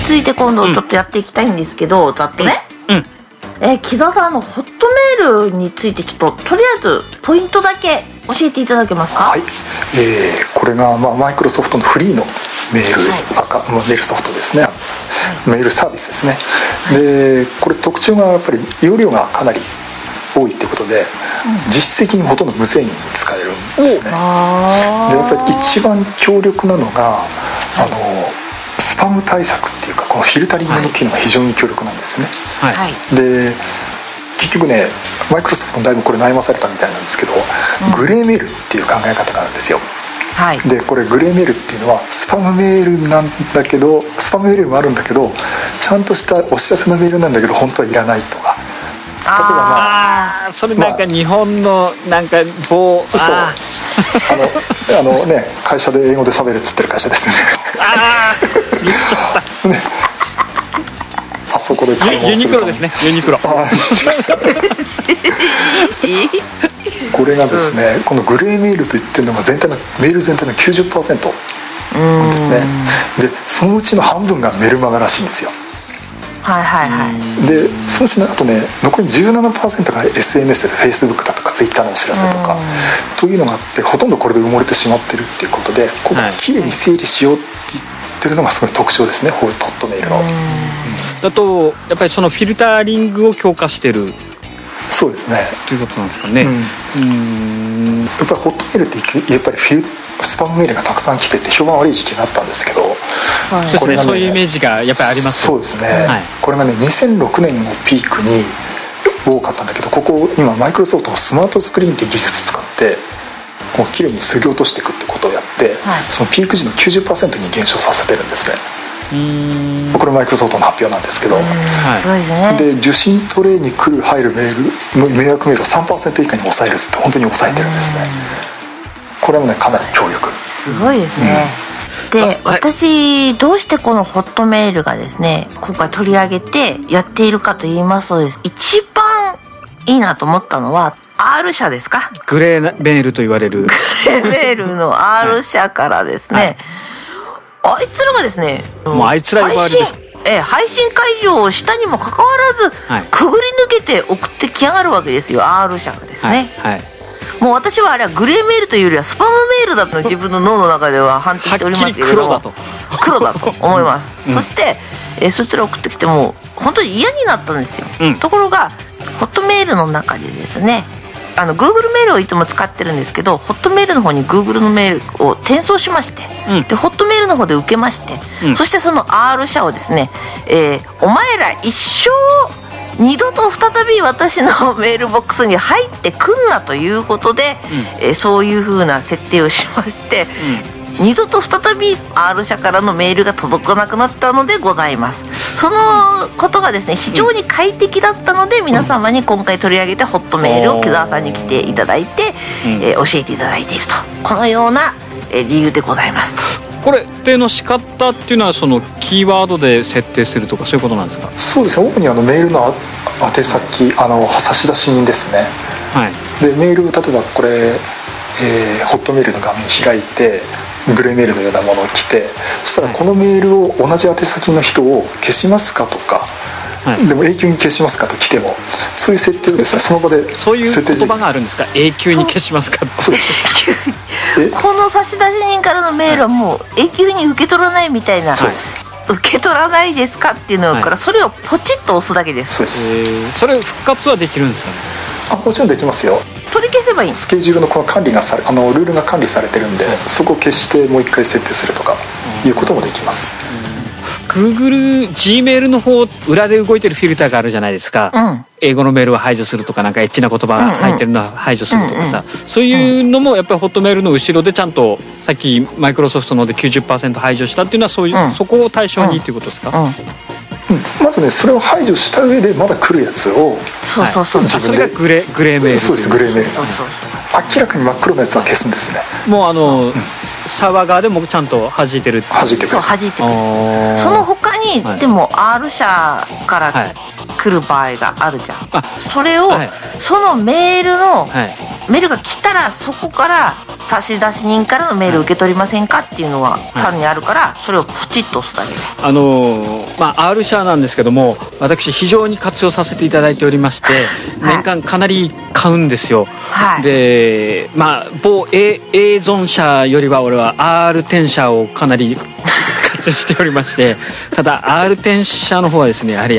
について今度ちょっとやっていきたいんですけど、ざっとね、木田さんのホットメールについてちょっととりあえずポイントだけ教えていただけますか？ はい、これがマイクロソフトのフリーのメール、メールソフトですね、メールサービスですね。でこれ特徴がやっぱり容量がかなり多いってことで、実質的にほとんど無制限に使えるんですね。でやっぱり一番強力なのがスパム対策っていうか、このフィルタリングの機能が非常に強力なんですね。で結局ね、マイクロソフトもだいぶこれ悩まされたみたいなんですけど、グレーメールっていう考え方があるんですよ。でこれグレーメールっていうのはスパムメールなんだけど、スパムメールもあるんだけど、ちゃんとしたお知らせのメールなんだけど本当はいらないとか、例えばそれなんか日本のなんか会社で英語で喋るっつってる会社ですね。 言っちゃったね、あそこでユニクロですね、ユニクロ。 これがですね、このグレーメールと言ってるのがメール全体の 90% ですね。でそのうちの半分がメルマガらしいんですよ。でそのうちのあとね、残り 17% が SNS で Facebook だとか Twitter のお知らせとかというのがあって、ほとんどこれで埋もれてしまってるっていうことで、ここきれいに整理しようって言ってるのがすごい特徴ですね、ホットメールの。 だとやっぱりそのフィルタリングを強化してる。 そうですね、 ということなんですかね。 やっぱりホットメールってやっぱりスパムメールがたくさん来てて評判悪い時期があったんですけど、 そういうイメージがやっぱりあります。 そうですね、これがね2006年をピークに多かったんだけど、ここ今マイクロソフトのスマートスクリーンっていう技術使ってこう綺麗に削ぎ落としていくってことをやって、そのピーク時の 90% に減少させてるんですね。これマイクロソフトの発表なんですけど、で受信トレイに入るメールの迷惑メールを 3% 以下に抑えるって本当に抑えてるんですね。これもねかなり強力。すごいですね。で私どうしてこのホットメールがですね今回取り上げてやっているかと言いますとです、一番いいなと思ったのは R 社ですか。 グレーメールと言われるグレーメールの R 社からですね、あいつらがですね、 もうあいつら呼ばわりです。 配信会場をしたにもかかわらず、くぐり抜けて送ってきやがるわけですよ、 R 社がですね。もう私はあれはグレーメールというよりはスパムメールだと自分の脳の中では判定しておりますけれども、黒だと思います。そしてそちら送ってきても本当に嫌になったんですよ。ところがホットメールの中でですね、Google メールをいつも使ってるんですけど、ホットメールの方に Google のメールを転送しまして、でホットメールの方で受けまして、そしてその R 社をですね、お前ら一生二度と再び私のメールボックスに入ってくんなということで、そういう風な設定をしまして、二度と再び R 社からのメールが届かなくなったのでございます。そのことがですね非常に快適だったので、皆様に今回取り上げてホットメールを木澤さんに来ていただいて、教えていただいていると、このような理由でございますと。 これ設定の仕方っていうのはそのキーワードで設定するとかそういうことなんですか？ そうですね、主にメールの宛先差出人ですね。でメール例えばこれ、ホットメールの画面開いてグレーメールのようなものを来て、そしたらこのメールを同じ宛先の人を消しますかとか、でも永久に消しますかと来ても、そういう設定をですねその場でそういう言葉があるんですか？永久に消しますか？ そうですこの差出人からのメールはもう永久に受け取らないみたいな、受け取らないですかっていうのから、それをポチッと押すだけです。 そうです。 それ復活はできるんですかね？ もちろんできますよ。 取り消せばいい。 スケジュールのこの管理がルールが管理されてるんで、そこを消してもう一回設定するとかいうこともできます。 Google、Gmail の方裏で動いてるフィルターがあるじゃないですか、英語のメールは排除するとか、なんかエッチな言葉が入ってるのは排除するとかさ、そういうのもやっぱりホットメールの後ろでちゃんとさっきマイクロソフトので 90% 排除したっていうのはそういう、そこを対象にっていうことですか？ まずねそれを排除した上でまだ来るやつをそれがグレーメール。 そうです、グレーメール。明らかに真っ黒なやつは消すんですね。 もうサーバー側でもちゃんと弾いてる。 弾いてくる。その他に、でも R 社から来る場合があるじゃん。それを、そのメールが来たらそこから差出人からのメール受け取りませんかっていうのは単にあるから、それをポチッと押すだけで。 R 社なんですけども、私非常に活用させていただいておりまして、年間かなり買うんですよ。で某 A ゾン社よりは俺は R10 社をかなり活用しておりまして、ただ R10 社の方はですね、やはり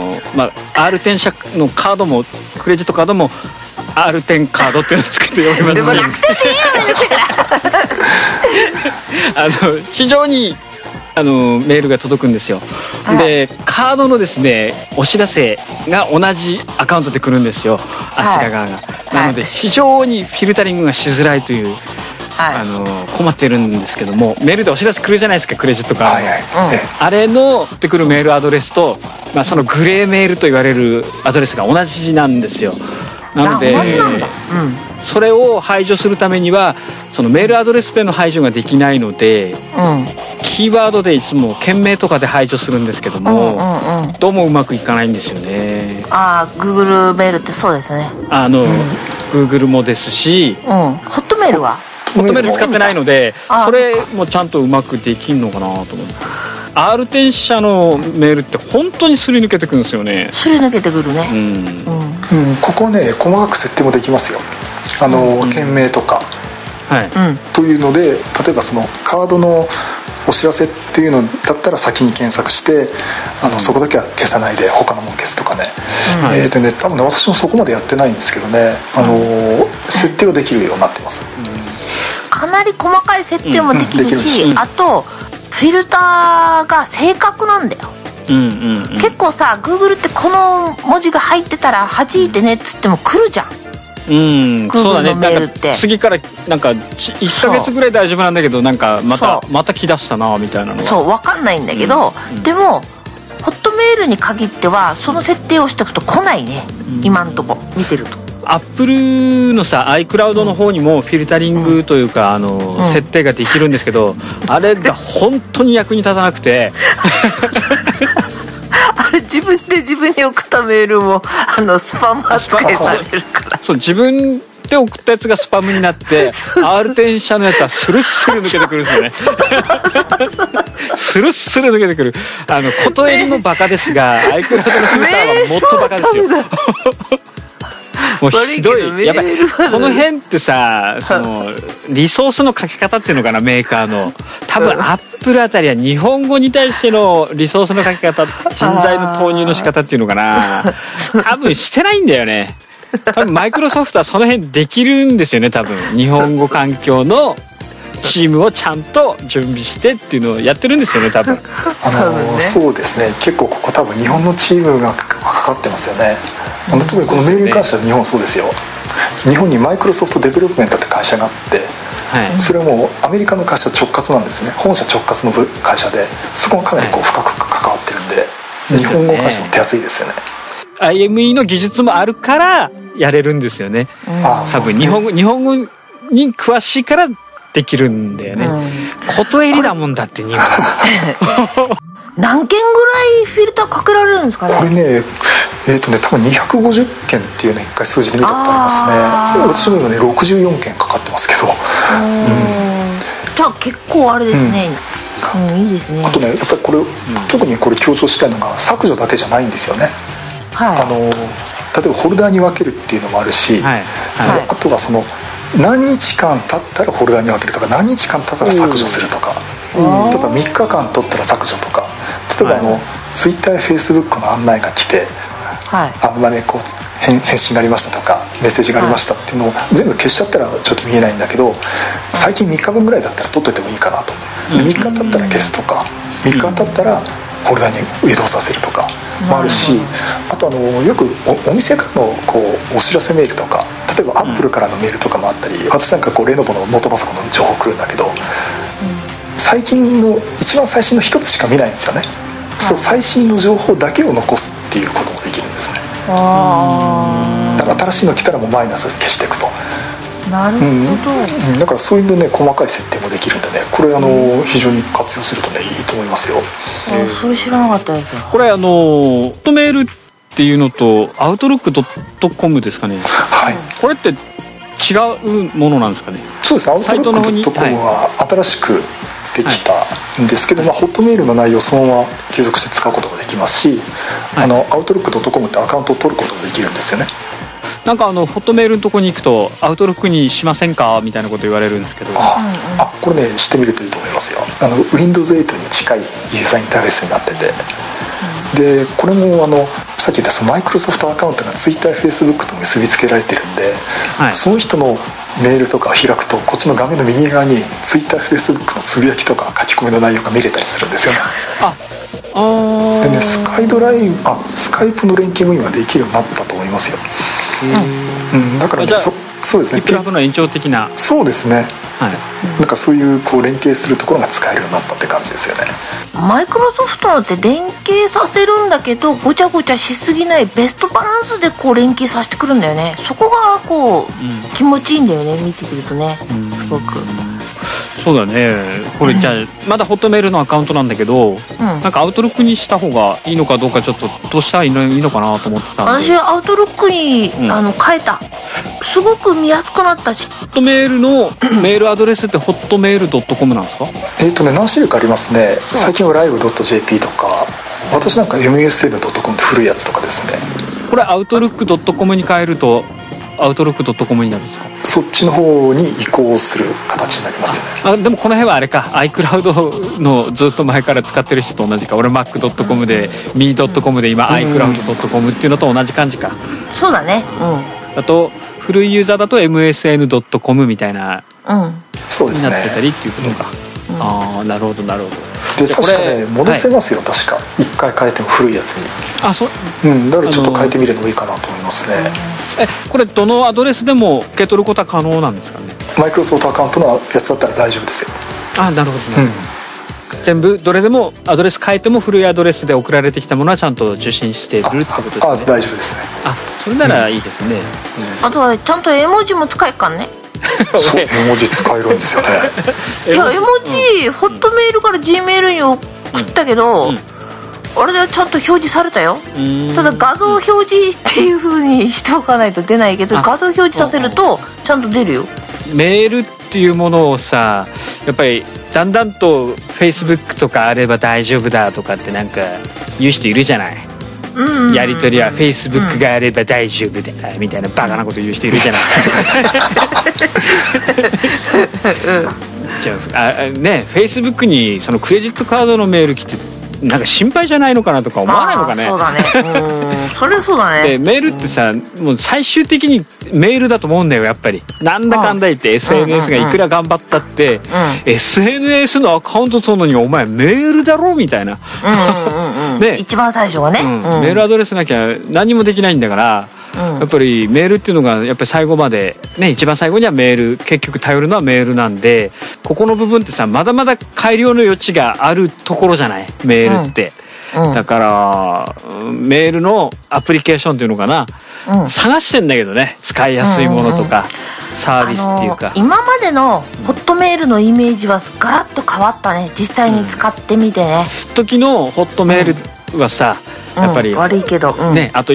R10 社のカードもクレジットカードもR10 カードっていうのを作っております。 でも楽天でいいよね非常にメールが届くんですよ。でカードのですねお知らせが同じアカウントで来るんですよ、あちら側が。なので非常にフィルタリングがしづらいという、困ってるんですけども、メールでお知らせ来るじゃないですか、クレジットカード、あれのってくるメールアドレスと、そのグレーメールと言われるアドレスが同じなんですよ。なのでそれを排除するためにはそのメールアドレスでの排除ができないので、キーワードでいつも件名とかで排除するんですけども、どうもうまくいかないんですよね。 Google メールってそうですね。 Google もですし、 ホットメールはホットメール使ってないので、それもちゃんとうまくできんのかなと思って。R10 社のメールって本当にすり抜けてくるんですよね。 すり抜けてくるね。 ここね細かく設定もできますよ。件名とか、というので、例えばそのカードのお知らせっていうのだったら先に検索して、そこだけは消さないで他のもの消すとかね。でね、多分ね私もそこまでやってないんですけどね、設定はできるようになってます。 かなり細かい設定もできるし、あとフィルターが正確なんだよ。結構さ Google ってこの文字が入ってたら弾いてねっつっても来るじゃん。 そうだね。なんか次からなんか1ヶ月ぐらい大丈夫なんだけど、なんかまた来だしたなみたいなのがそう分かんないんだけど、でもホットメールに限ってはその設定をしておくと来ないね、今んとこ見てると。 アップルのさ iCloud の方にもフィルタリングというか、設定ができるんですけど、あれが本当に役に立たなくてあれ自分で自分に送ったメールもスパム扱いされるから。 そう、自分で送ったやつがスパムになってR10 社のやつはスルッスル抜けてくるんですよねスルッスル抜けてくる。ことえりもバカですが iCloud のフィルターはもっとバカですよもうひどい。やっぱりこの辺ってさ、そのリソースの書き方っていうのかな、メーカーの多分アップルあたりは日本語に対してのリソースの書き方、人材の投入の仕方っていうのかな、多分してないんだよね。多分マイクロソフトはその辺できるんですよね。多分日本語環境のチームをちゃんと準備してっていうのをやってるんですよね、多分。 そうですね。結構ここ多分日本のチームがかかってますよね。特にこのメールに関しては日本そうですよ。日本にマイクロソフトデベロップメントって会社があって、それはもうアメリカの会社直轄なんですね。本社直轄の会社で、そこがかなり深く関わってるんで、日本語会社の手厚いですよね。 IME の技術もあるからやれるんですよね。多分日本語に詳しいからできるんだよね。ことえりだもんだって日本何件ぐらいフィルターかけられるんですかね。 これね多分250件っていうね、一回数字で見たことありますね。私も今ね64件かかってますけど、 じゃあ結構あれですね。いいですね。 あとね、やっぱりこれ、特にこれ強調したいのが削除だけじゃないんですよね。例えばフォルダーに分けるっていうのもあるし、あとはその何日間経ったらフォルダーに分けるとか、何日間経ったら削除するとか、例えば3日間取ったら削除とか、例えばTwitter や Facebook の案内が来て、こう返信がありましたとかメッセージがありましたっていうのを全部消しちゃったらちょっと見えないんだけど、最近3日分ぐらいだったら取っといてもいいかなと。で3日経ったら消すとか、3日経ったらフォルダに移動させるとかもあるし、あとよくお店からのお知らせメールとか、例えばアップルからのメールとかもあったり、私なんかレノボのノートパソコンの情報来るんだけど、最近の一番最新の一つしか見ないんですよね。そう、最新の情報だけを残すっていうこともできるんですね。だから新しいの来たらもうマイナスで消していくと。 なるほど。 だからそういうのね、細かい設定もできるんでね、これ非常に活用するとねいいと思いますよ。 それ知らなかったですよ。 これホットメールっていうのとアウトロック.comですかね。これって違うものなんですかね。 そうですね。アウトロック.comは新しくできたんですけど、ホットメールの内容をそのまま継続して使うことができますし、アウトロック .com ってアカウントを取ることができるんですよね。 なんかホットメールのとこに行くとアウトロックにしませんかみたいなこと言われるんですけど、 これねしてみるといいと思いますよ。Windows 8に近いユーザーインターフェースになってて、でこれもさっき言ったそのマイクロソフトアカウントが Twitter、Facebook と結びつけられてるんで、その人のメールとかを開くとこっちの画面の右側に Twitter、Facebook のつぶやきとか書き込みの内容が見れたりするんですよね。でね、スカイプの連携も今できるようになったと思いますよ。だからね、そうですね、 フリップラブの延長的な。 そうですね、なんかそういう連携するところが使えるようになったって感じですよね。 マイクロソフトって連携させるんだけどごちゃごちゃしすぎないベストバランスで連携させてくるんだよね。そこが気持ちいいんだよね、見てくるとね、すごく。 そうだね。これじゃあまだホットメールのアカウントなんだけど、なんかアウトロックにした方がいいのかどうかちょっとどうしたらいいのかなと思ってたんで。 私はアウトロックに、変えた。すごく見やすくなったし。 ホットメールのメールアドレスってホットメール .com なんですか？ 何種類かありますね。最近は live.jp とか、私なんか msn.com って古いやつとかですね。 これアウトロック .com に変えるとアウトロック .com になるんですか？ そっちの方に移行する形になりますよね。 でもこの辺はあれか、 iCloud のずっと前から使ってる人と同じか。俺 Mac.com で me.com で今 iCloud.com っていうのと同じ感じか。 そうだね。 あと古いユーザーだと msn.com みたいな、 そうですね、 になってたりっていうことか。なるほどなるほど。で確かね戻せますよ、確か一回変えても古いやつに。だからちょっと変えてみるのもいいかなと思いますね。 これどのアドレスでも受け取ることは可能なんですかね？ マイクロソフトアカウントのやつだったら大丈夫ですよ。 なるほど、全部どれでもアドレス変えても古いアドレスで送られてきたものはちゃんと受信してるってことですね。 大丈夫ですね。 それならいいですね。 あとはちゃんと絵文字も使えっかんね。 そう、絵文字使えるんですよね。 いや、絵文字ホットメールから G メールに送ったけど、あれでちゃんと表示されたよ。ただ画像表示っていう風にしておかないと出ないけど、画像表示させるとちゃんと出るよ。メールっていうものをさ、やっぱりだんだんと Facebook とかあれば大丈夫だとかってなんか言う人いるじゃない。やり取りは Facebook があれば大丈夫だみたいなバカなこと言う人いるじゃない。じゃあね、Facebook にそのクレジットカードのメール来てなんか心配じゃないのかなとか思わないのかね。 そうだね。それそうだね。 でメールってさ、もう最終的にメールだと思うんだよやっぱり。なんだかんだ言って SNS がいくら頑張ったって、SNS のアカウント取るのにお前メールだろみたいな。 ね、一番最初はね、 メールアドレスなきゃ何もできないんだから。やっぱりメールっていうのがやっぱり最後までね、一番最後にはメール、結局頼るのはメールなんで、ここの部分ってさまだまだ改良の余地があるところじゃないメールって、だからメールのアプリケーションっていうのかな、探してんだけどね、使いやすいものとか、サービスっていうか、 今までのホットメールのイメージはガラッと変わったね、実際に使ってみてね。 時のホットメールはさ、やっぱり、 悪いけど、 ね、あと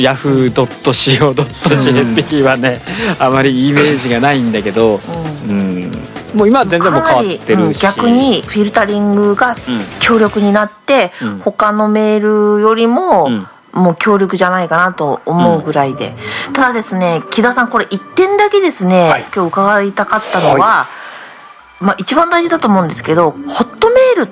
yahoo.co.jp はね、あまりイメージがないんだけど、もう今は全然もう変わってるし、 逆にフィルタリングが強力になって、他のメールよりも、もう強力じゃないかなと思うぐらいで、ただですね、木田さん、これ1点だけですね、今日伺いたかったのは、一番大事だと思うんですけど、ホットメールって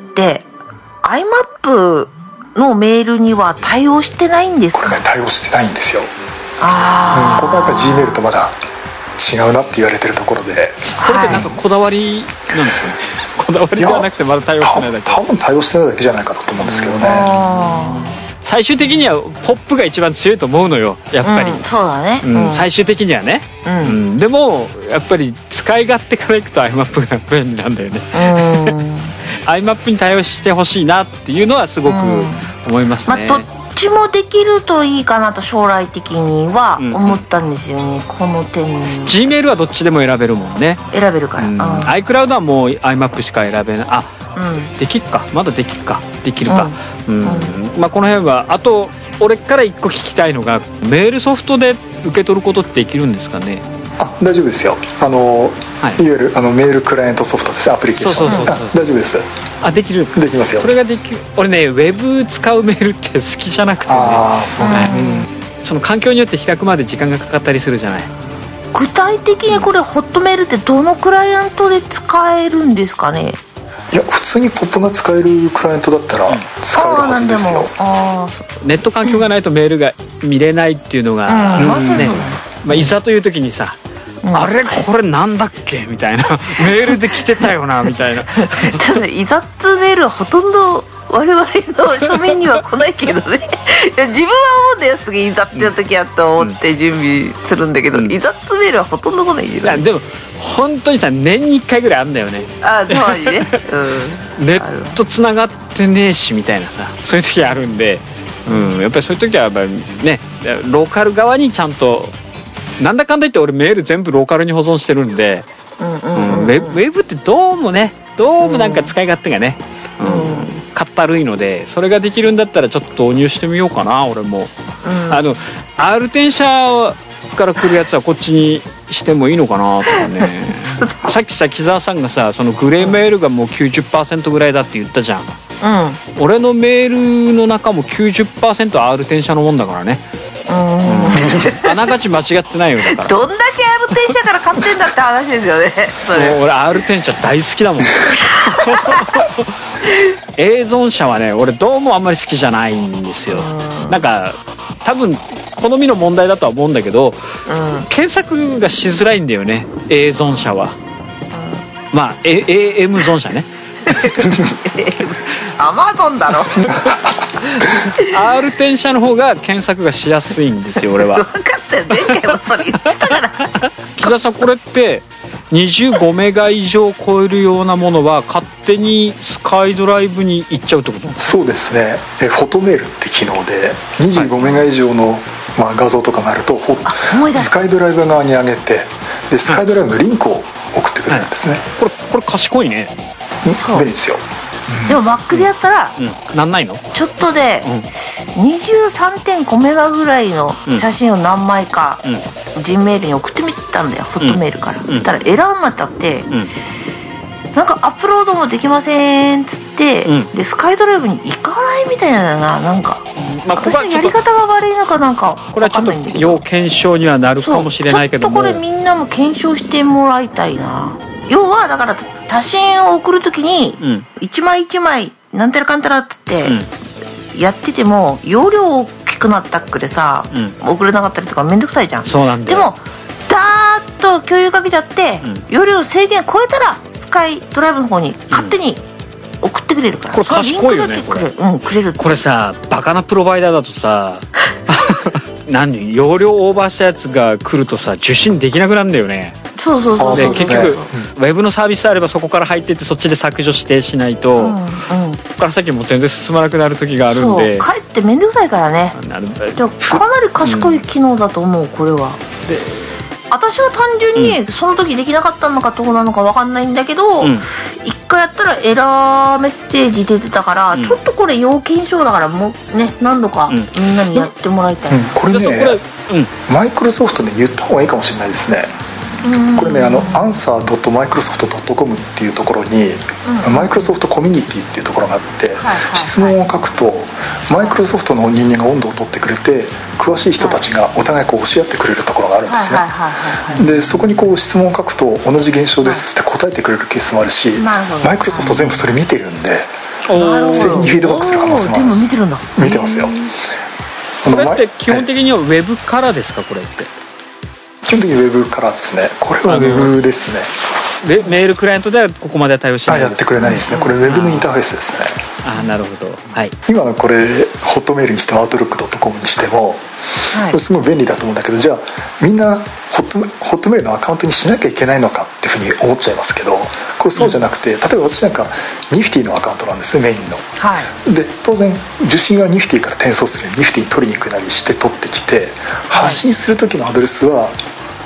IMAPのメールには対応してないんですか？ これね、対応してないんですよ。ここはやっぱ G メールとまだ違うなって言われてるところで、 これってなんかこだわりなんですかね。こだわりではなくてまだ対応してないだけ。 多分対応してないだけじゃないかなと思うんですけどね。 最終的にはポップが一番強いと思うのよ、やっぱり。 そうだね。 最終的にはね。でもやっぱり使い勝手からいくと IMAP が便利なんだよね。IMAP に対応してほしいなっていうのはすごく思いますね。 どっちもできるといいかなと将来的には思ったんですよね、この点に。 Gmail はどっちでも選べるもんね。 選べるから、 iCloud はもう IMAP しか選べない。できっか、まだできるか。この辺は。あと俺から一個聞きたいのが、メールソフトで受け取ることってできるんですかね？ 大丈夫ですよ。いわゆるメールクライアントソフトですね、アプリケーション。大丈夫です。 できる。 できますよ。 それができる。俺ね、ウェブ使うメールって好きじゃなくてね。 そうね。 その環境によって開くまで時間がかかったりするじゃない。 具体的にこれホットメールってどのクライアントで使えるんですかね。 いや、普通にポップが使えるクライアントだったら使えるはずですよ。 ネット環境がないとメールが見れないっていうのがね、いざという時にさ、あれこれなんだっけみたいな、メールで来てたよなみたいな。 ちょっといざつメールはほとんど我々の書面には来ないけどね。いや、自分は思うんだよ、すげえいざってた時やと思って準備するんだけど、いざつメールはほとんど来ないよ。 でも本当にさ、年に1回ぐらいあんだよね。 たまにね、 ネットつながってねえしみたいなさ、そういう時あるんで、やっぱりそういう時はやっぱりね、ローカル側にちゃんと、なんだかんだ言って俺メール全部ローカルに保存してるんで、ウェブってどうもなんか使い勝手がね、かったるいので、それができるんだったらちょっと導入してみようかな、俺も。R 転車から来るやつはこっちにしてもいいのかなとかね。さっきさ、木澤さんがさ、そのグレーメールがもう 90% ぐらいだって言ったじゃん。俺のメールの中も 90% R 転車のもんだからね。あながち間違ってないよ。だからどんだけ R 転車から買ってんだって話ですよね。それ俺 R 転車大好きだもん。A ゾン車はね、俺どうもあんまり好きじゃないんですよ。なんか多分好みの問題だとは思うんだけど、検索がしづらいんだよね、 A ゾン車は。AM ゾン車ね。 アマゾンだろ。 R 転車の方が検索がしやすいんですよ、俺は。 分かったよ、前回もそれ言ってたから。 木田さん、これって25メガ以上超えるようなものは勝手にスカイドライブに行っちゃうってこと？ そうですね。フォトメールって機能で25メガ以上の、画像とかがあるとスカイドライブ側に上げて、でスカイドライブのリンクを送ってくれるんですね。 これ賢いね。 便利ですよ。 でも Mac でやったら、 なんないの？ ちょっとで 23.5 メガぐらいの写真を何枚か G メールに送ってみたんだよ、ホットメールから。そしたらエラーになっちゃって、なんかアップロードもできませんっつって、でスカイドライブに行かないみたいなのが、なんか私のやり方が悪いのかなんかこれはちょっと要検証にはなるかもしれないけども、 ちょっとこれみんなも検証してもらいたいな。要はだから写真を送るときに一枚一枚なんたらかんたらっつってやってても、容量大きくなったっくでさ、送れなかったりとかめんどくさいじゃん。 そうなんだよ。 でもダーッと共有かけちゃって、容量の制限超えたらスカイドライブの方に勝手に送ってくれるから、 これ賢いよね。 くれる。 これさ、バカなプロバイダーだとさ容量オーバーしたやつが来るとさ、受信できなくなるんだよね。 そうで結局ウェブのサービスあればそこから入ってってそっちで削除指定しないと、ここから先も全然進まなくなる時があるんで、 かえって面倒くさいからね。でもかなり賢い機能だと思う、これは。で私は単純にその時できなかったのかどうなのか分かんないんだけど、一回やったらエラーメッセージ出てたから、ちょっとこれ要検証だからもうね、何度かみんなにやってもらいたい。 これね、マイクロソフトで言った方がいいかもしれないですね。これね、answer.microsoft.com っていうところに、マイクロソフトコミュニティっていうところがあって、質問を書くとマイクロソフトの人間が温度を取ってくれて、詳しい人たちがお互い教え合ってくれるところがあるんですね。でそこに質問を書くと同じ現象ですって答えてくれるケースもあるし、マイクロソフト全部それ見てるんで、製品にフィードバックする可能性もあるんです。見てますよ。 これって基本的にはウェブからですか？これって基本的にウェブからですね。これはウェブですね。 メールクライアントではここまでは対応しないです。 やってくれないですね。これウェブのインターフェースですね。 なるほど。 今のこれホットメールにしても Outlook.com にしても、これすごい便利だと思うんだけど、じゃあみんなホットメールのアカウントにしなきゃいけないのかっていうふうに思っちゃいますけど、これそうじゃなくて、例えば私なんかニフティのアカウントなんですね、メインの。で当然受信はニフティから転送するようにニフティに取りに行くなりして取ってきて、発信する時のアドレスは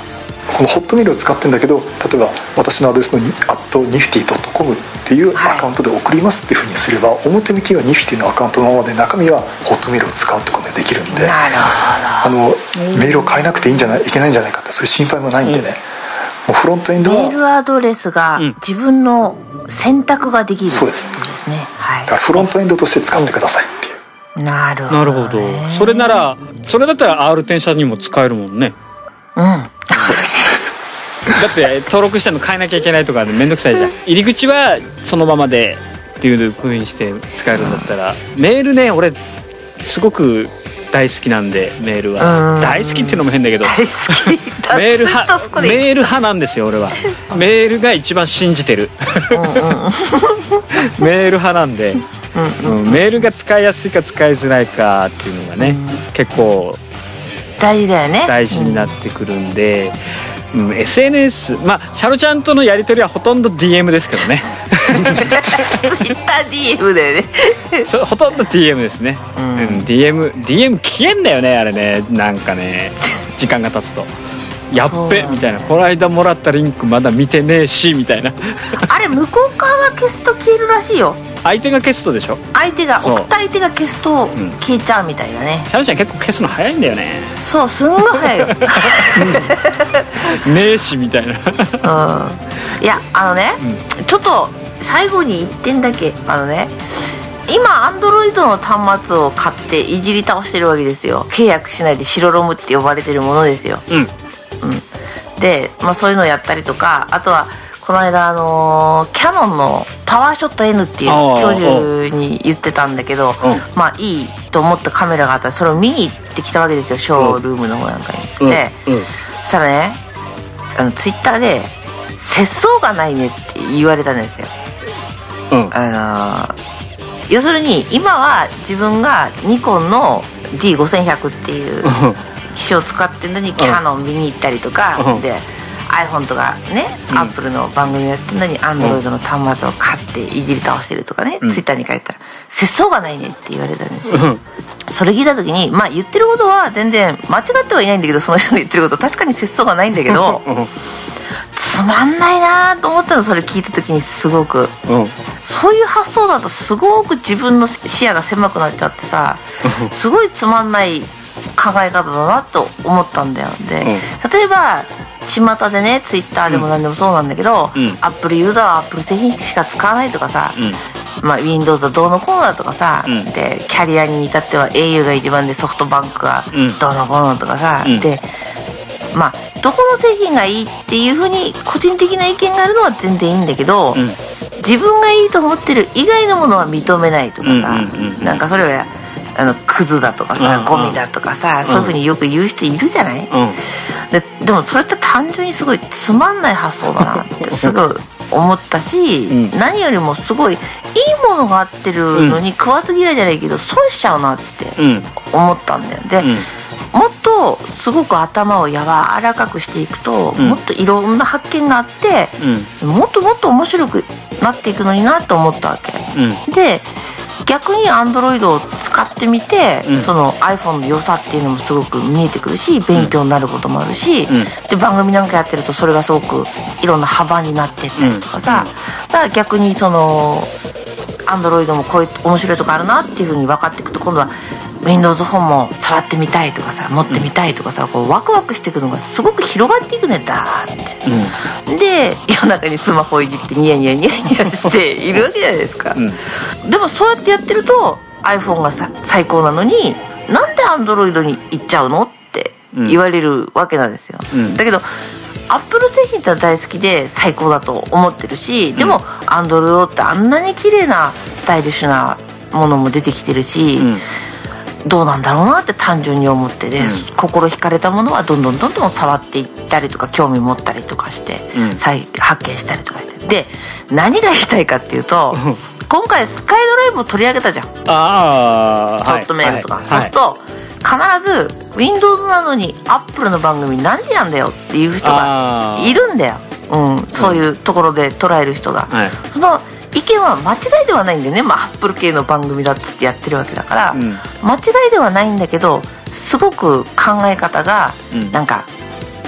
このホットメールを使ってるんだけど、例えば私のアドレスの@nifty.com っていうアカウントで送りますっていうふうにすれば、表向きは Nifty のアカウントのままで中身はホットメールを使うってことができるんで、メールを変えなくていけないんじゃないかって、そういう心配もないんでね、もうフロントエンドはメールアドレスが自分の選択ができる、 そうですね、はい、 だからフロントエンドとして使ってくださいっていう、 なるほど、 なるほど。それだったら R 転写にも使えるもんね。 そうですだって登録したの変えなきゃいけないとかでめんどくさいじゃん。入り口はそのままでっていう風にして使えるんだったら、メールね、俺すごく大好きなんで、メールは大好きっていうのも変だけど、 大好きメール派なんですよ俺は。メールが一番信じてるメール派なんで、メールが使いやすいか使いづらいかっていうのがね、結構大事だよね、 大事になってくるんで、SNS、シャロちゃんとのやり取りはほとんど DM ですけどね TwitterDM だよねほとんど DM ですね、DM 消えんだよねあれね。なんかね、時間が経つとやっべみたいな、この間もらったリンクまだ見てねえしみたいなあれ向こう側が消すと消えるらしいよ。 相手が消すとでしょ。 送った相手が消すと消えちゃうみたいなね。 シャロちゃん結構消すの早いんだよね。 そう、すんごい早いよねえしみたいな、 いやちょっと最後に1点だけ、今 Android の端末を買っていじり倒してるわけですよ。契約しないで白ロムって呼ばれてるものですよ。で、そういうのをやったりとか、あとはこの間キャノンのパワーショット N っていう教授に言ってたんだけど、いいと思ったカメラがあったらそれを見に行ってきたわけですよ、ショールームの方なんかに。で、そしたらね、ツイッターで節操がないねって言われたんですよ。要するに今は自分がニコンの D5100 っていう機種を使ってるのにキャノン見に行ったりとか、で iPhone とかね、Apple の番組やってるのに Android の端末を買っていじり倒してるとかね、Twitter に書いたら節操がないねって言われたんですよ。それ聞いた時に、言ってることは全然間違ってはいないんだけど、その人の言ってること確かに節操がないんだけどつまんないなと思ったの、それ聞いた時に。すごく、そういう発想だとすごく自分の視野が狭くなっちゃってさ、すごいつまんない考え方だなと思ったんだよ。で、例えば巷でね、ツイッターでも何でもそうなんだけど、アップルユーザーはアップル製品しか使わないとかさ、Windows はどうのこうのだとかさ、でキャリアに至っては au が一番でソフトバンクがどうのこうのとかさ、でどこの製品がいいっていうふうに個人的な意見があるのは全然いいんだけど、自分がいいと思ってる以外のものは認めないとかさ、なんかそれはクズだとかさ、ゴミだとかさ、そういうふうによく言う人いるじゃない、でもそれって単純にすごいつまんない発想だなってすぐ思ったし、何よりもすごいいいものが合ってるのに食わず嫌いじゃないけど損しちゃうなって思ったんだよ。で、もっとすごく頭を柔らかくしていくと、もっといろんな発見があって、もっともっと面白くなっていくのになと思ったわけ、で逆に Android を使ってみて、その iPhone の良さっていうのもすごく見えてくるし、勉強になることもあるし、で番組なんかやってるとそれがすごくいろんな幅になっていったりとかさ、だから逆にその Android もこういう面白いとこあるなっていうふうに分かっていくと、今度は Windows 本も触ってみたいとかさ、持ってみたいとかさ、こうワクワクしていくのがすごく広がっていくね、だーって、で夜中にスマホいじってニヤニヤニヤニヤしているわけじゃないですか、でもそうやってやってると iPhone が最高なのになんで Android に行っちゃうのって言われるわけなんですよ、だけどアップル製品って大好きで最高だと思ってるし、でも Android ってあんなに綺麗なスタイリッシュなものも出てきてるし、どうなんだろうなって単純に思ってで、心惹かれたものはどんどん触っていったりとか興味持ったりとかして、再発見したりとかして、で何が言いたいかっていうと今回スカイドライブを取り上げたじゃん、ホットメールとか、そうすると必ず Windows なのに Apple の番組なんでやんだよっていう人がいるんだよ、そういうところで捉える人が、その意見は間違いではないんだよね、アップル系の番組だっつってやってるわけだから、間違いではないんだけど、すごく考え方がなんか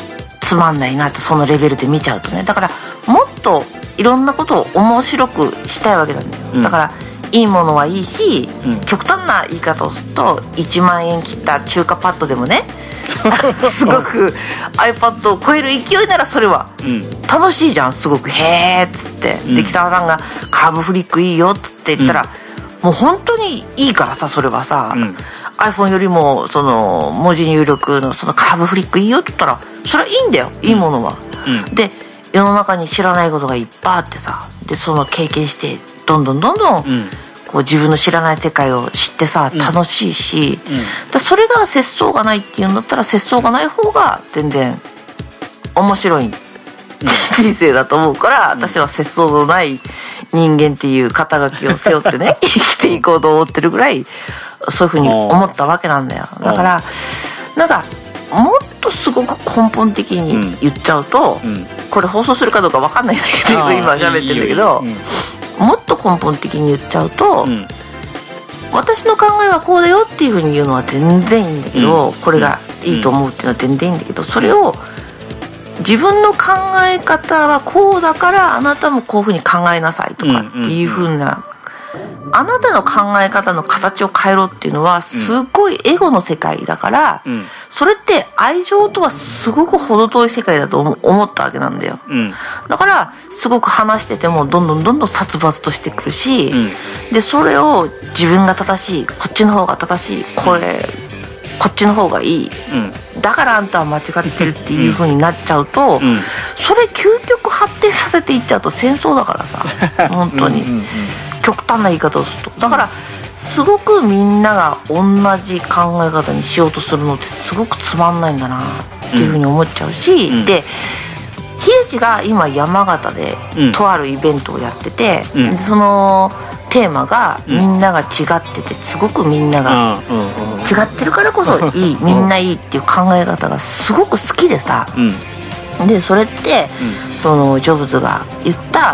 つまんないなってそのレベルで見ちゃうとね。だからもっといろんなことを面白くしたいわけなんだよ。だからいいものはいいし、極端な言い方をすると1万円切った中華パッドでもねすごく iPad を超える勢いならそれは楽しいじゃん。すごくへーっつって、で北川さんがカーブフリックいいよっつって言ったら、もう本当にいいからさ、それはさ、iPhone よりもその文字入力のそのカーブフリックいいよって言ったらそれはいいんだよ、いいものは。で世の中に知らないことがいっぱいあってさ、でその経験してどんどんこう自分の知らない世界を知ってさ楽しいし、だそれが節操がないっていうんだったら節操がない方が全然面白い人生だと思うから、私は節操のない人間っていう肩書きを背負ってね生きていこうと思ってるぐらいそういうふうに思ったわけなんだよ。だからなんかもっとすごく根本的に言っちゃうと、これ放送するかどうか分かんないんだけど今喋ってるんだけど、もっと根本的に言っちゃうと、私の考えはこうだよっていうふうに言うのは全然いいんだけど、これがいいと思うっていうのは全然いいんだけど、それを自分の考え方はこうだからあなたもこういうふうに考えなさいとかっていうふうな、あなたの考え方の形を変えろっていうのはすごいエゴの世界だから、それって愛情とはすごく程遠い世界だと思ったわけなんだよ。だからすごく話しててもどんどん殺伐としてくるし、でそれを自分が正しい、こっちの方が正しい、こっちの方がいい、だからあんたは間違ってるっていう風になっちゃうと、それ究極発展させていっちゃうと戦争だからさ、本当に極端な言い方をすると。だからすごくみんなが同じ考え方にしようとするのってすごくつまんないんだなっていう風に思っちゃうし、で秀地が今山形でとあるイベントをやってて、でそのテーマがみんなが違ってて、すごくみんなが違ってるからこそいい、みんないいっていう考え方がすごく好きでさ、でそれってそのジョブズが言った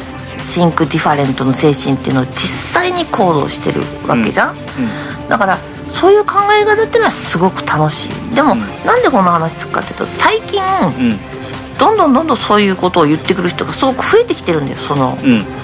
Think Differentの精神っていうのを実際に行動してるわけじゃん。だからそういう考え方っていうのはすごく楽しい。でもなんでこの話するかっていうと、最近どんどんそういうことを言ってくる人がすごく増えてきてるんだよ。その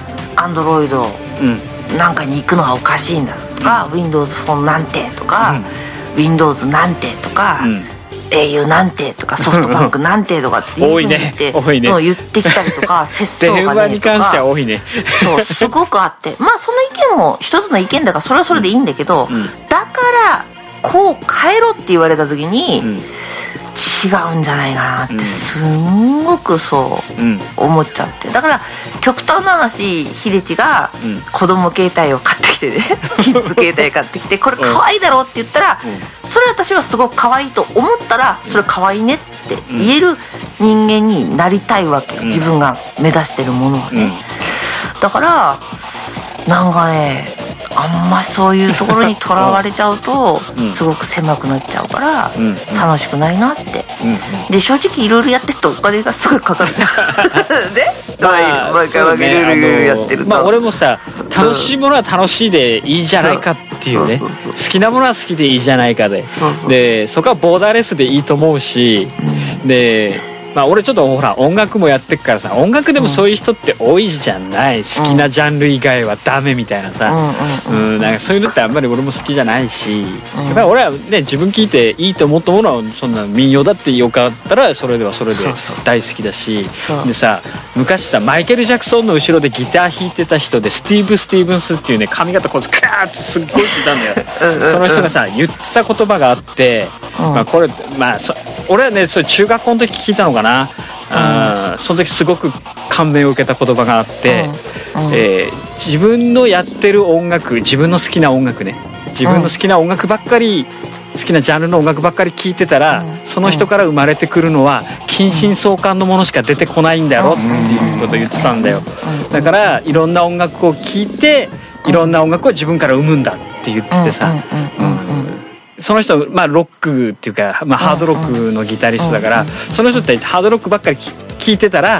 Androidなんかに行くのはおかしいんだとか、Windows フォンなんてとか、Windows なんてとか、au なんてとか、ソフトバンクなんてとかっていうふうに言って言ってきたりとか、節操がねとか、電話に関しては多いね。そうすごくあって、まあその意見も一つの意見だからそれはそれでいいんだけど、だからこう変えろって言われた時に、違うんじゃないかなってすんごくそう思っちゃって、だから極端な話、秀地が子供携帯を買ってきてねキッズ携帯買ってきて、これ可愛いだろって言ったら、それ私はすごく可愛いと思ったら、それ可愛いねって言える人間になりたいわけよ、自分が目指してるものはね。だからなんかね、あんまそういうところにとらわれちゃうとすごく狭くなっちゃうから楽しくないなって。で正直いろいろやってるとお金がすごいかかるじゃんで毎回いろいろやってると、 まあ俺もさ、楽しいものは楽しいでいいじゃないかっていうね、好きなものは好きでいいじゃないかで、でそこはボーダーレスでいいと思うし、でまあ俺ちょっとほら音楽もやってっからさ、音楽でもそういう人って多いじゃない、好きなジャンル以外はダメみたいなさ、なんかそういうのってあんまり俺も好きじゃないし、やっぱり俺はね、自分聞いていいと思ったものはそんな民謡だってよかったらそれではそれで大好きだし、でさ、昔さマイケル・ジャクソンの後ろでギター弾いてた人でスティーブ・スティーブンスっていうね、髪型こうカーッてすっごいしてたんだよその人がさ言ってた言葉があって、まあこれまあ俺はねそれ中学校の時聞いたのかな、その時すごく感銘を受けた言葉があって、自分のやってる音楽、自分の好きな音楽ね、自分の好きな音楽ばっかり、好きなジャンルの音楽ばっかり聴いてたら、その人から生まれてくるのは近親相関のものしか出てこないんだろっていうことを言ってたんだよ。だからいろんな音楽を聴いていろんな音楽を自分から生むんだって言っててさ、その人、まあ、ロックっていうか、まあ、ハードロックのギタリストだから、その人ってハードロックばっかり聴いてたら、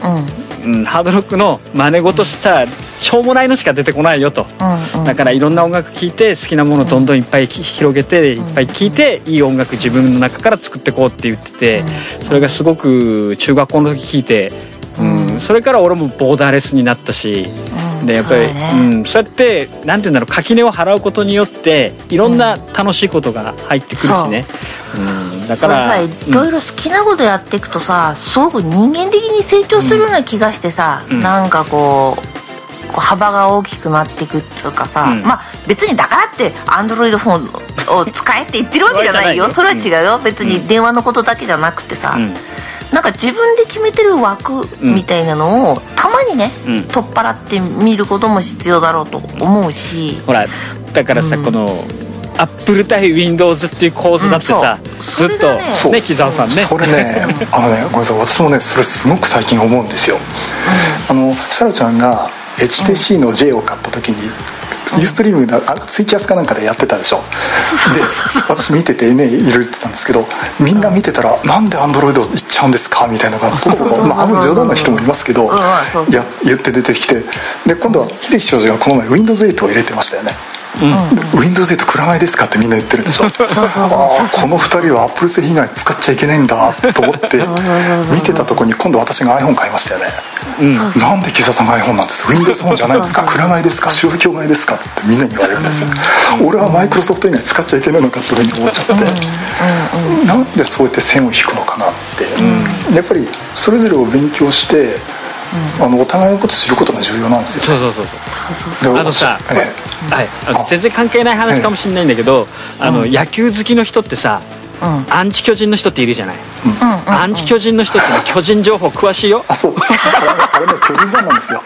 ハードロックの真似事したらしょうもないのしか出てこないよと、だからいろんな音楽聴いて好きなものをどんどんいっぱい広げていっぱい聴いていい音楽自分の中から作っていこうって言ってて、それがすごく中学校の時聴いて、それから俺もボーダーレスになったし、でやっぱりそうやってなんていうんだろう、垣根を払うことによっていろんな楽しいことが入ってくるしね。だからいろいろ好きなことやっていくとさ、すごく人間的に成長するような気がしてさ、なんかこう幅が大きくなっていくっていうかさ、まあ別にだからってアンドロイドフォンを使えって言ってるわけじゃないよそれは違うよ。別に電話のことだけじゃなくてさ、なんか自分で決めてる枠みたいなのをたまにね、取っ払ってみることも必要だろうと思うし、 ほらだからさ、このアップル対 Windows っていう構図だってさ、ずっとね、木澤さんね、 それねごめんなさい、私もねそれすごく最近思うんですよ。シャロちゃんが HTC の J を買った時にユーストリームツイキャスかなんかでやってたでしょ。で私見ててね、いろいろ言ってたんですけど、みんな見てたらなんでアンドロイドいっちゃうんですかみたいなのがポコポコ冗談の人もいますけど言って出てきて、で今度は秀樹教授がこの前 Windows 8を入れてましたよね。Windows 8くら替えですかってみんな言ってるでしょ。この2人は Apple 製品以外使っちゃいけないんだと思って見てたとこに今度私が iPhone 買いましたよね。なんで木澤さんが iPhone なんです Windows フォンじゃないですか、くら替えですか、宗教替えですかってみんなに言われるんですよ。俺はマイクロソフト以外使っちゃいけないのかっていうふうに思っちゃって、なんでそうやって線を引くのかなって、やっぱりそれぞれを勉強してお互いのこと知ることが重要なんですよ。 さ、全然関係ない話かもしれないんだけど、野球好きの人ってさ、アンチ巨人の人っているじゃない。アンチ巨人の人って巨人情報詳しいよ。 そうあれね巨人ファンなんですよ。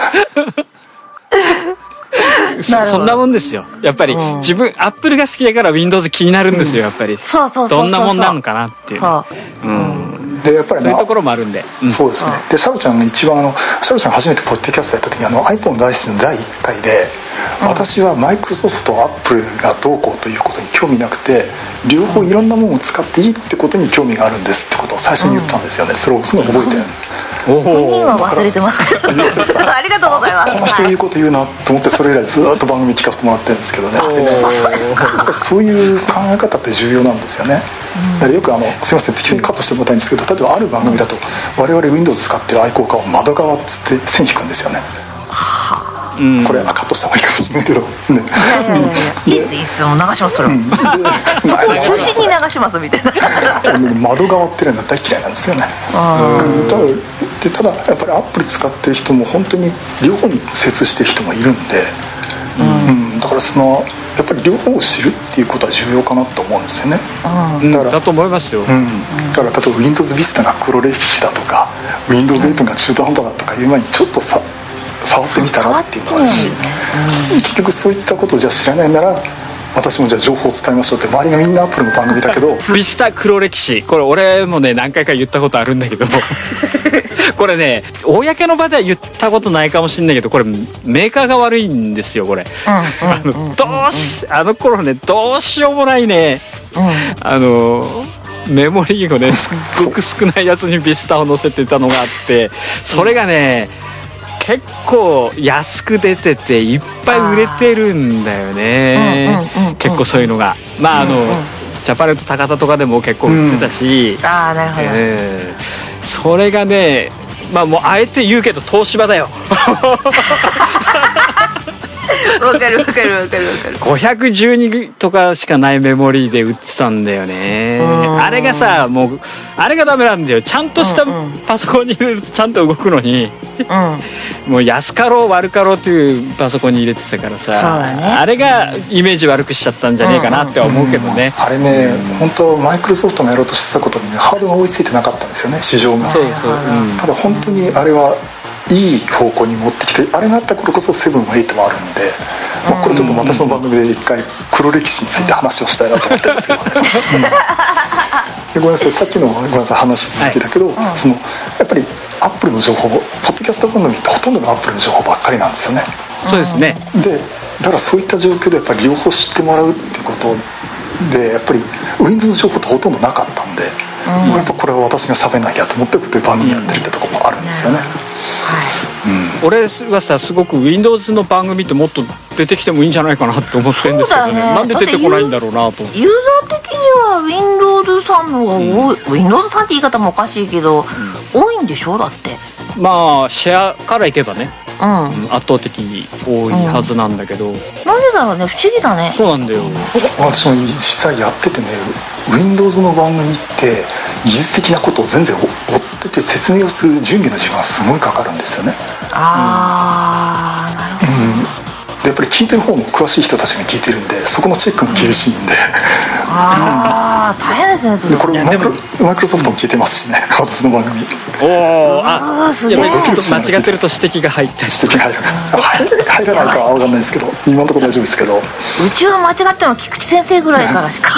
そんなもんですよ。やっぱり自分アップルが好きだから Windows 気になるんですよ。やっぱりどんなもんなのかなっていう。 でやっぱりそういうところもあるんで、 そうですね。でシャロちゃんが一番シャロちゃんが初めてポッドキャストやった時にiPhone 大好きの第1回で、私はマイクロソフトとアップルがどうこうということに興味なくて、両方いろんなものを使っていいってことに興味があるんですってことを最初に言ったんですよね。それをすごい覚えてる。 本人は忘れてますけどありがとうございます。 この人いいこと言うなと思って、それ以来ずっと番組聞かせてもらってるんですけどね。そういう考え方って重要なんですよね。だからよくすいません適当にカットしてもらいたいんですけど、例えばある番組だと我々 Windows 使ってる愛好家を窓側っつって線引くんですよね。これカットした方がいいかもしれないけど、 いいっすもう流しますそれを中心に流しますみたいな窓側っていうのは大嫌いなんですよね。ただやっぱりアップル使ってる人も本当に両方に精通してる人もいるんで、だからやっぱり両方を知るっていうことは重要かなと思うんですよね。 だと思いますよ。 だから例えば Windows Vista が黒歴史だとか Windows 8が中途半端だとかいう前にちょっと触ってみたらっていうのがあるし、結局そういったことをじゃあ知らないなら私もじゃあ情報を伝えましょうって、周りがみんなアップルの番組だけどビスタ黒歴史、これ俺もね何回か言ったことあるんだけどこれね公の場では言ったことないかもしれないけど、これメーカーが悪いんですよこれ。あの頃ねどうしようもないね、メモリーをねすっごく少ないやつにビスタを載せてたのがあって、それがね結構安く出てていっぱい売れてるんだよね。結構そういうのがジャパネット高田とかでも結構売ってたし、 なるほど、 それがねもうあえて言うけど東芝だよわかる 512とかしかないメモリーで売ってたんだよね。あれがさもうあれがダメなんだよ。ちゃんとしたパソコンに入れるとちゃんと動くのに、もう安かろう悪かろうっていうパソコンに入れてたからさ、あれがイメージ悪くしちゃったんじゃねえかなって思うけどね。 あれね本当マイクロソフトがやろうとしてたことに、ハードが追いついてなかったんですよね、市場が。ただ本当にあれはいい方向に持ってきて、あれがあった頃こそ7も8もあるんで、これちょっと私の番組で一回黒歴史について話をしたいなと思ってるんですけどごめんなさい、さっきのごめんなさい話続きだけど、やっぱりアップルの情報、ポッドキャスト番組ってほとんどがアップルの情報ばっかりなんですよね。 そうですね。 でだからそういった状況でやっぱり両方知ってもらうっていうことで、やっぱり Windows 情報ってほとんどなかったんで、 もうやっぱこれは私が喋んなきゃと思ってこういう番組やってるってところもあるんですよね。 俺はさすごく Windows の番組ってもっと出てきてもいいんじゃないかなって思ってるんですけどね。なんで出てこないんだろうなと思って。 ユーザー的には Windows さんの方が多い、Windows さんって言い方もおかしいけど、多いんでしょだって。 まあシェアからいけばね、圧倒的に多いはずなんだけど、なんでだろうね、不思議だね。 そうなんだよ。 私も実際やっててね、 Windows の番組って技術的なことを全然追ってて説明をする準備の時間がすごいかかるんですよね。 ああ、なるほど。 でやっぱり聞いてる方も詳しい人たちが聞いてるんで、そこのチェックも厳しいんで、 ああ大変ですねそれ。 でこれマイクロソフトも聞いてますしね、私の番組。 おお、あ、やっぱり間違ってると指摘が入ったり。 指摘が入らないかは分かんないですけど、今のところ大丈夫ですけど。 うちは間違っても菊池先生ぐらいからしか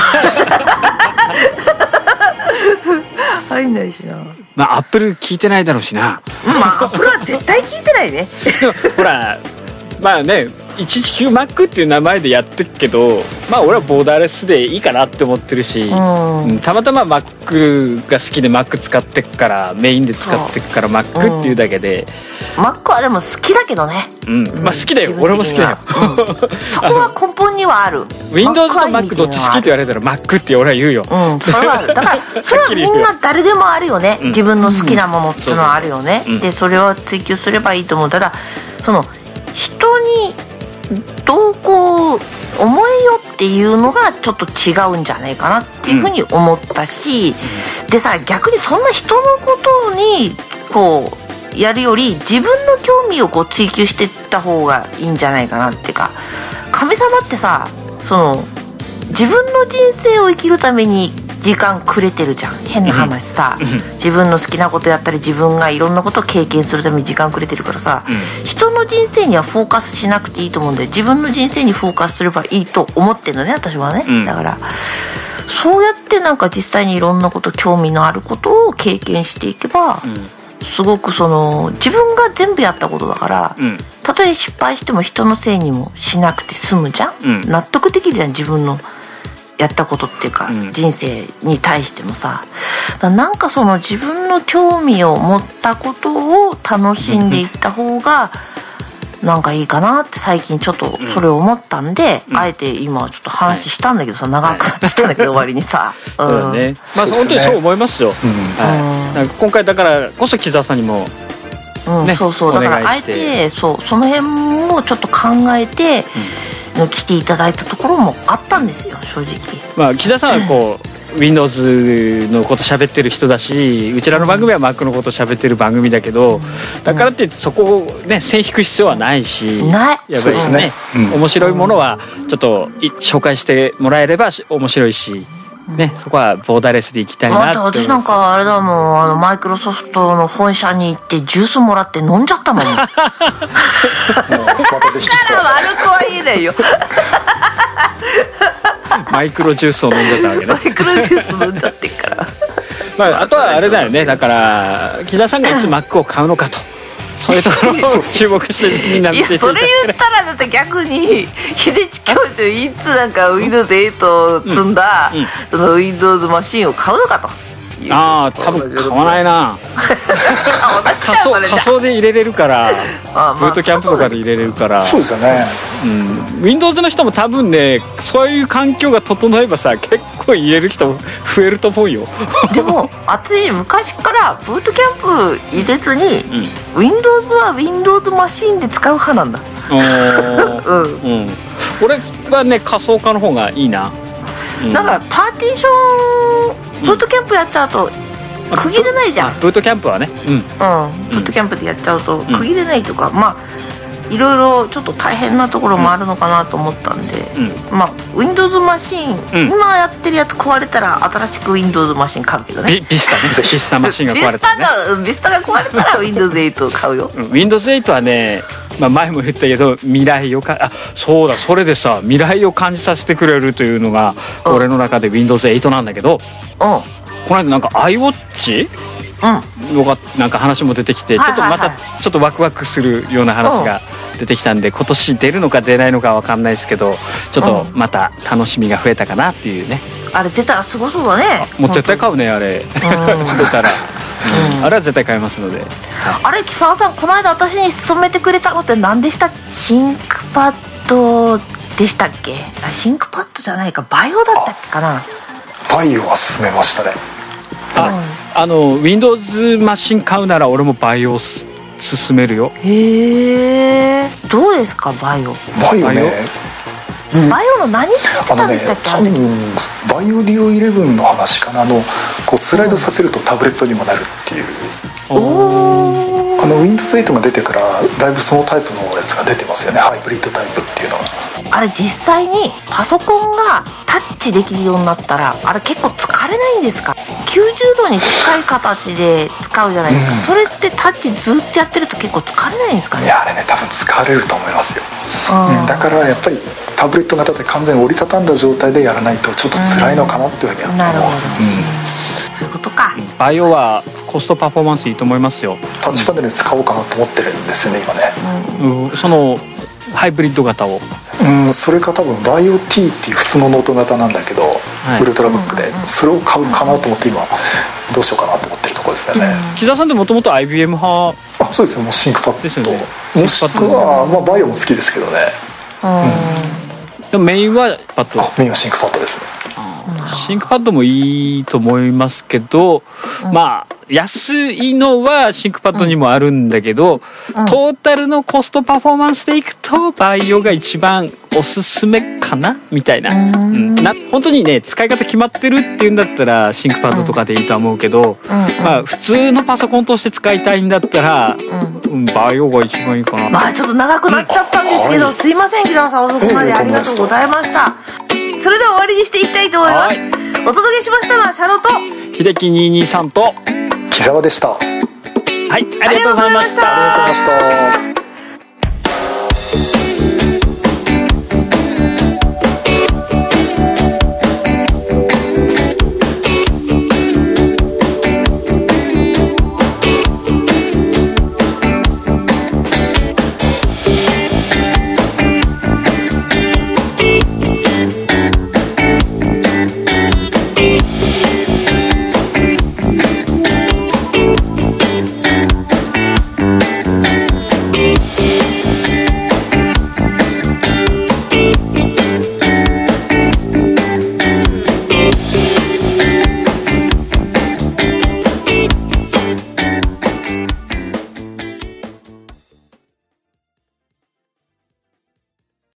入んないしな。 まあアップル聞いてないだろうしな。 まあアップルは絶対聞いてないね。 ほらまあね、119Mac っていう名前でやってるけど、まあ俺はボーダーレスでいいかなって思ってるし、たまたま Mac が好きで Mac 使ってっから、メインで使ってっから Mac っていうだけで、 Mac はでも好きだけどね。 まあ好きだよ、俺も好きだよ。 そこは根本にはある。 Windows と Mac どっち好きって言われたら Mac って俺は言うよ。 それはある。だからそれはみんな誰でもあるよね。自分の好きなものっていうのはあるよね。でそれを追求すればいいと思う。ただその人にどうこう思えよっていうのがちょっと違うんじゃないかなっていうふうに思ったし、でさ、逆にそんな人のことにこうやるより自分の興味をこう追求していった方がいいんじゃないかなっていうか、神様ってさ、その自分の人生を生きるために時間くれてるじゃん。変な話さ、自分の好きなことやったり自分がいろんなことを経験するために時間くれてるからさ、人の人生にはフォーカスしなくていいと思うんだよ。自分の人生にフォーカスすればいいと思ってるのね、私はね。だからそうやってなんか実際にいろんなこと、興味のあることを経験していけば、すごくその自分が全部やったことだから、たとえ失敗しても人のせいにもしなくて済むじゃん、納得できるじゃん、自分のやったことっていうか、人生に対してもさ。なんかその自分の興味を持ったことを楽しんでいった方がなんかいいかなって最近ちょっとそれを思ったんで、あえて今ちょっと話したんだけどさ、長くなっちゃったんだけど終わりにさ。 そうだね。まあ本当にそう思いますよ。なんか今回だからこそ木澤さんにもそうそう、だからあえてその辺もちょっと考えて来ていただいたところもあったんですよ、正直。 まあ木澤さんはこうWindows のこと喋ってる人だし、うちらの番組は Mac のこと喋ってる番組だけど、だからってそこをね線引く必要はないし、 ない、 やっぱりね、面白いものはちょっと紹介してもらえれば面白いしね、そこはボーダーレスでいきたいなって。 私なんかあれだもん、マイクロソフトの本社に行ってジュースもらって飲んじゃったもん。だから悪くは言えないよ。 マイクロジュースを飲んじゃったわけね。 マイクロジュース飲んじゃってっから。 まああとはあれだよね、だから木田さんがいつ Mac を買うのかと。そういうところを注目してみんな見ていただければ。 いや、それ言ったらだって逆に秀地教授いつなんか Windows8 を積んだ、その Windows マシンを買うのかと。 ああ、多分買わないな。仮想で入れれるから、ブートキャンプとかで入れれるから。 そうですよね。 Windows の人も多分ね、そういう環境が整えばさ、結構入れる人増えると思うよ。 でも昔からブートキャンプ入れずに、Windows は Windows マシンで使う派なんだ。 俺はね、仮想化の方がいいな。 なんかパーティションブートキャンプやっちゃうと区切れないじゃん。 ブートキャンプはね、 ブートキャンプでやっちゃうと区切れないとか、まあいろいろちょっと大変なところもあるのかなと思ったんで、まあ Windows マシン、今やってるやつ壊れたら新しく Windows マシン買うけどね。 ビスタマシンが壊れたらね。 ビスタが壊れたら Windows8 を買うよ。 Windows8 はね、まあ、前も言ったけど未来をそうだ、それでさ、未来を感じさせてくれるというのが俺の中で Windows8 なんだけど、この間なんか iWatch のがなんか話も出てきて、ちょっとまたちょっとワクワクするような話が出てきたんで、今年出るのか出ないのか分かんないですけど、ちょっとまた楽しみが増えたかなっていうね。 あれ出たらすごそうだね。 もう絶対買うねあれ、出たら、あれは絶対買いますので。 あれ木澤さん、この間私に勧めてくれたのって何でしたっけ？シンクパッドでしたっけ？シンクパッドじゃないか、バイオだったっけかな。 バイオは勧めましたね。 Windows マシン買うなら俺もバイオ勧めるよ。 へえ、どうですかバイオ？ バイオね、 バイオの何使ってたんでしたっけ？ バイオディオ11の話かな。こうスライドさせるとタブレットにもなるっていう。Windows 8が出てからだいぶそのタイプのやつが出てますよね、ハイブリッドタイプっていうのが。 あれ実際にパソコンがタッチできるようになったら、あれ結構疲れないんですか？90度に近い形で使うじゃないですか、それってタッチずっとやってると結構疲れないんですかね？ いや、あれね、多分疲れると思いますよ。だからやっぱりタブレット型で完全に折りたたんだ状態でやらないとちょっと辛いのかなっていうふうには思う。 なるほど、そういうことか。 バイオはコストパフォーマンスいいと思いますよ。 タッチパネルに使おうかなと思ってるんですよね今ね。 そのハイブリッド型を、 それか多分バイオ T っていう普通のノート型なんだけど、ウルトラブックでそれを買うかなと思って今どうしようかなと思ってるところですよね。 木澤さんってもともと IBM 派？ そうですよ、もうシンクパッドですよね。 もしくは、バイオも好きですけどね。 でもメインはパッド。 メインはシンクパッドですね。 シンクパッドもいいと思いますけど、まあ安いのはシンクパッドにもあるんだけど、トータルのコストパフォーマンスでいくとバイオが一番おすすめかなみたいな。本当にね使い方決まってるっていうんだったらシンクパッドとかでいいとは思うけど、まあ普通のパソコンとして使いたいんだったら、バイオが一番いいかな。 まあちょっと長くなっちゃったんですけど、すいません木澤さん、遅くまでありがとうございました。それでは終わりにしていきたいと思います。お届けしましたのはシャロと秀樹223と木澤でした。 はい、ありがとうございました。 ありがとうございました。